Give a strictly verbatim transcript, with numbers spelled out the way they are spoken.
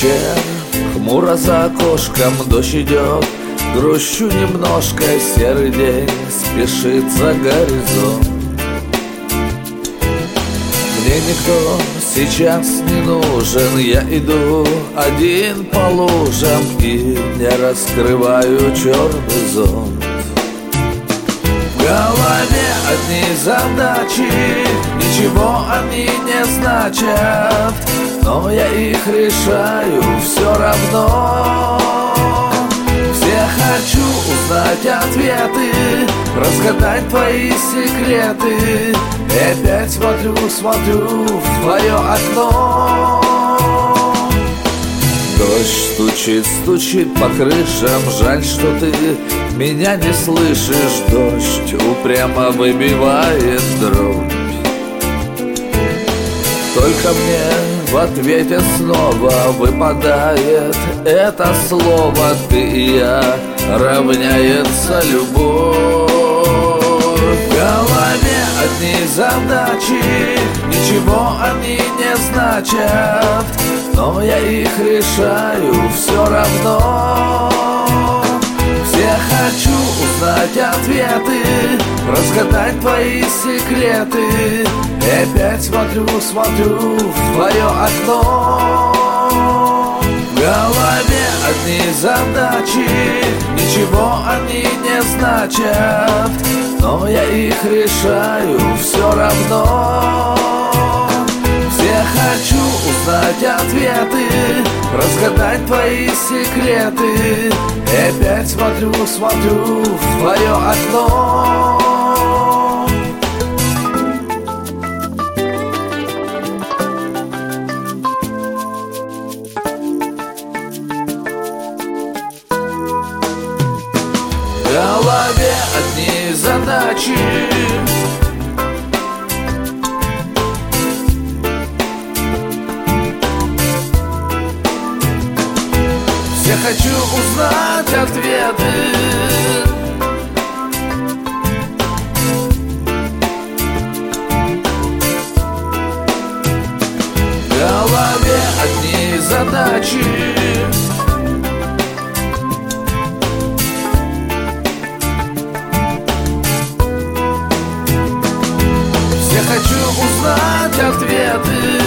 вечер, хмуро за окошком дождь идет. Грущу немножко, серый день спешит за горизонт. Мне никто сейчас не нужен, я иду один по лужам и не раскрываю черный зонт. В голове одни задачи, ничего они не значат, но я их решаю все равно. Все хочу узнать ответы, разгадать твои секреты. И опять смотрю, смотрю в твое окно. Дождь стучит, стучит по крышам. Жаль, что ты меня не слышишь. Дождь упрямо выбивает дробь. Только мне в ответе снова выпадает это слово: ты и я, равняется любовь. В голове одни задачи, ничего они не значат, но я их решаю все равно. Все хочу узнать ответы, разгадать твои секреты. И опять смотрю, смотрю в твое окно. В голове одни задачи, ничего они не значат, но я их решаю все равно. Все хочу узнать ответы, разгадать твои секреты. И опять смотрю, смотрю в твое окно. В голове одни задачи, все хочу узнать ответы. В голове одни задачи, все хочу узнать ответы.